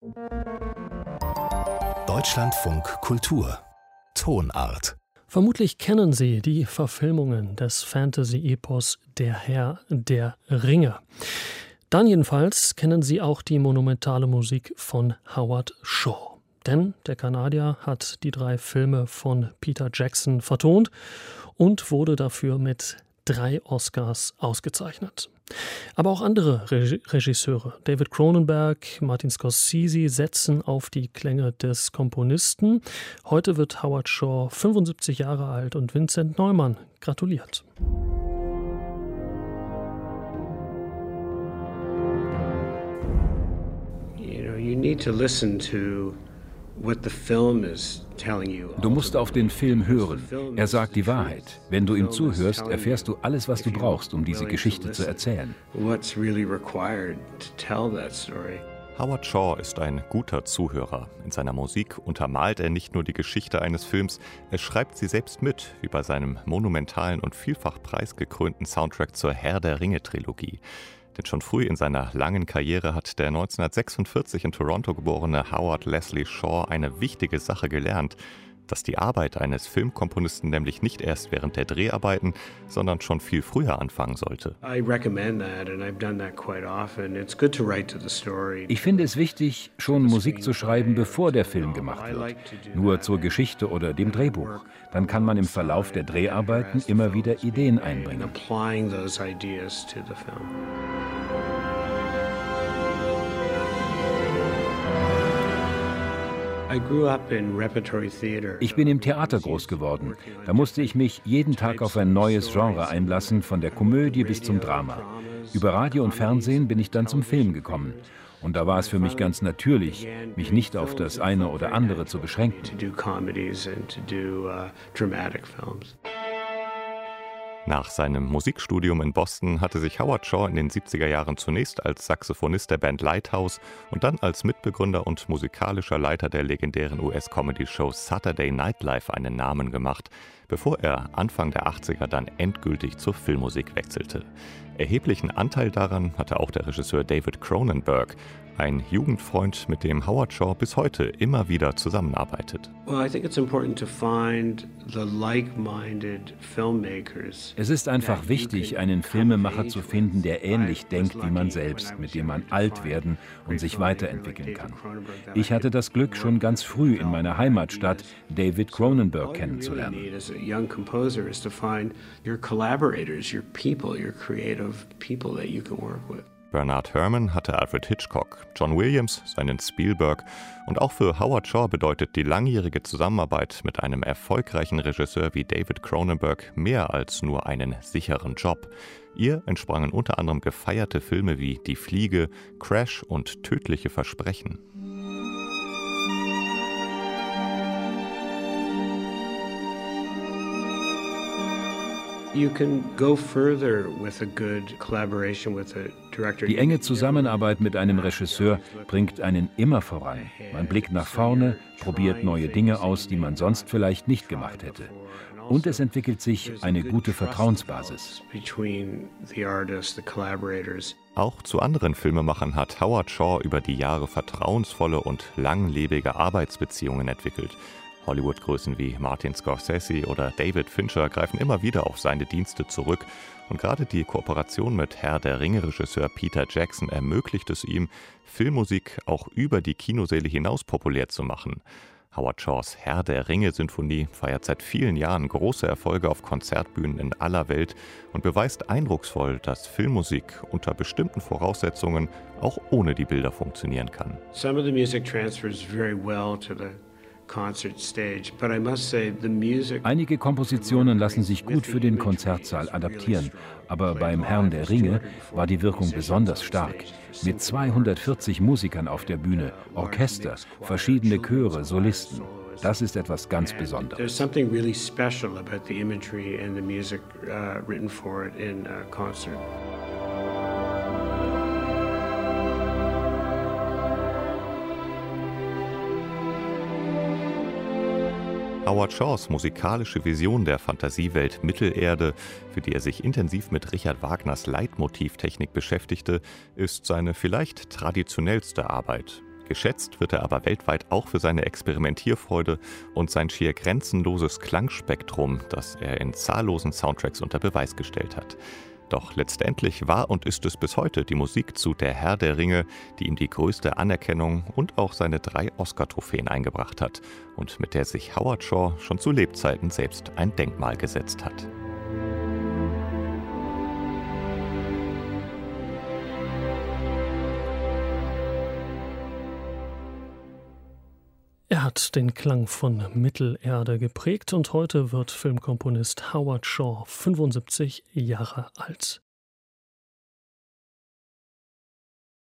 Deutschlandfunk Kultur Tonart. Vermutlich kennen Sie die Verfilmungen des Fantasy-Epos Der Herr der Ringe. Dann jedenfalls kennen Sie auch die monumentale Musik von Howard Shore. Denn der Kanadier hat die 3 Filme von Peter Jackson vertont und wurde dafür mit 3 Oscars ausgezeichnet. Aber auch andere Regisseure, David Cronenberg, Martin Scorsese, setzen auf die Klänge des Komponisten. Heute wird Howard Shore 75 Jahre alt und Vincent Neumann gratuliert. You need to listen to what the film is telling you. Du musst auf den Film hören. Er sagt die Wahrheit. Wenn du ihm zuhörst, erfährst du alles, was du brauchst, um diese Geschichte zu erzählen. What's really required to tell that story. Howard Shore ist ein guter Zuhörer. In seiner Musik untermalt er nicht nur die Geschichte eines Films, er schreibt sie selbst mit, wie bei seinem monumentalen und vielfach preisgekrönten Soundtrack zur Herr der Ringe-Trilogie. Denn schon früh in seiner langen Karriere hat der 1946 in Toronto geborene Howard Leslie Shore eine wichtige Sache gelernt, dass die Arbeit eines Filmkomponisten nämlich nicht erst während der Dreharbeiten, sondern schon viel früher anfangen sollte. Ich finde es wichtig, schon Musik zu schreiben, bevor der Film gemacht wird. Nur zur Geschichte oder dem Drehbuch. Dann kann man im Verlauf der Dreharbeiten immer wieder Ideen einbringen. Ich bin im Theater groß geworden. Da musste ich mich jeden Tag auf ein neues Genre einlassen, von der Komödie bis zum Drama. Über Radio und Fernsehen bin ich dann zum Film gekommen. Und da war es für mich ganz natürlich, mich nicht auf das eine oder andere zu beschränken. Nach seinem Musikstudium in Boston hatte sich Howard Shore in den 70er Jahren zunächst als Saxophonist der Band Lighthouse und dann als Mitbegründer und musikalischer Leiter der legendären US-Comedy-Show Saturday Night Live einen Namen gemacht, bevor er Anfang der 80er dann endgültig zur Filmmusik wechselte. Erheblichen Anteil daran hatte auch der Regisseur David Cronenberg, ein Jugendfreund, mit dem Howard Shore bis heute immer wieder zusammenarbeitet. Es ist einfach wichtig, einen Filmemacher zu finden, der ähnlich denkt wie man selbst, mit dem man alt werden und sich weiterentwickeln kann. Ich hatte das Glück, schon ganz früh in meiner Heimatstadt David Cronenberg kennenzulernen. Bernard Herrmann hatte Alfred Hitchcock, John Williams seinen Spielberg und auch für Howard Shore bedeutet die langjährige Zusammenarbeit mit einem erfolgreichen Regisseur wie David Cronenberg mehr als nur einen sicheren Job. Ihr entsprangen unter anderem gefeierte Filme wie Die Fliege, Crash und Tödliche Versprechen. Die enge Zusammenarbeit mit einem Regisseur bringt einen immer voran. Man blickt nach vorne, probiert neue Dinge aus, die man sonst vielleicht nicht gemacht hätte. Und es entwickelt sich eine gute Vertrauensbasis. Auch zu anderen Filmemachern hat Howard Shore über die Jahre vertrauensvolle und langlebige Arbeitsbeziehungen entwickelt. Hollywood-Größen wie Martin Scorsese oder David Fincher greifen immer wieder auf seine Dienste zurück. Und gerade die Kooperation mit Herr der Ringe-Regisseur Peter Jackson ermöglicht es ihm, Filmmusik auch über die Kinosäle hinaus populär zu machen. Howard Shores Herr der Ringe-Sinfonie feiert seit vielen Jahren große Erfolge auf Konzertbühnen in aller Welt und beweist eindrucksvoll, dass Filmmusik unter bestimmten Voraussetzungen auch ohne die Bilder funktionieren kann. Some of the music transfers very well to the concert stage, but I must say the music. Einige Kompositionen lassen sich gut für den Konzertsaal adaptieren, aber beim Herrn der Ringe war die Wirkung besonders stark. Mit 240 Musikern auf der Bühne, Orchester, verschiedene Chöre, Solisten. Das ist etwas ganz Besonderes. There's something really special about the imagery and the music written for it in a concert. Howard Shores musikalische Vision der Fantasiewelt Mittelerde, für die er sich intensiv mit Richard Wagners Leitmotivtechnik beschäftigte, ist seine vielleicht traditionellste Arbeit. Geschätzt wird er aber weltweit auch für seine Experimentierfreude und sein schier grenzenloses Klangspektrum, das er in zahllosen Soundtracks unter Beweis gestellt hat. Doch letztendlich war und ist es bis heute die Musik zu Der Herr der Ringe, die ihm die größte Anerkennung und auch seine 3 Oscar-Trophäen eingebracht hat und mit der sich Howard Shore schon zu Lebzeiten selbst ein Denkmal gesetzt hat. Er hat den Klang von Mittelerde geprägt und heute wird Filmkomponist Howard Shore 75 Jahre alt.